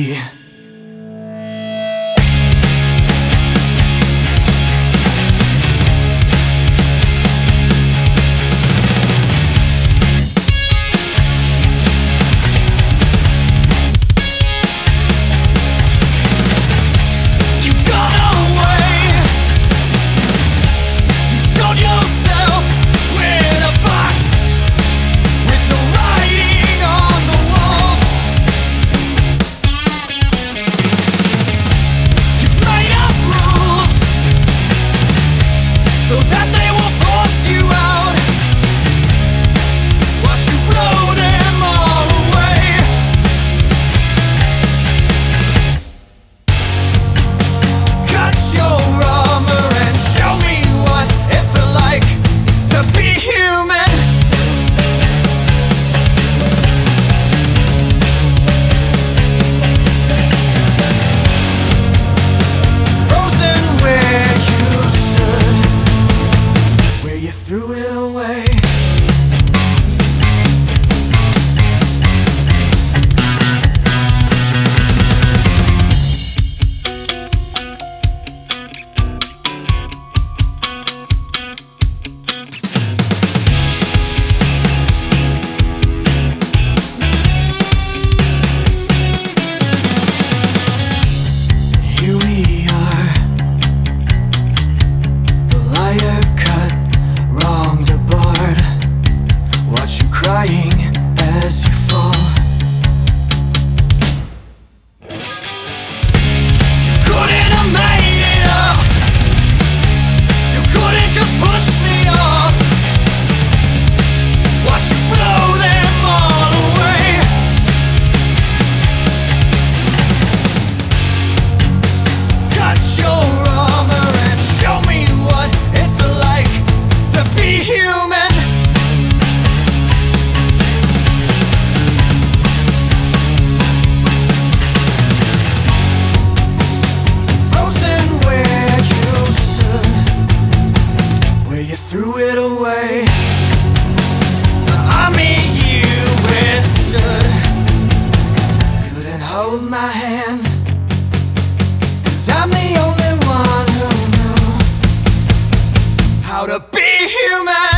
be. Threw it away. Here we are, the liar cut, wronged or barred. Watch you crying as you fall. You couldn't have made it up. You couldn't just push me off. Watch you blow them all away. Cut your armor and show me what it's like to be human. Frozen where you stood, where you threw it away. The army you withstood couldn't hold my hand, 'cause I'm the only one who knew how to be human.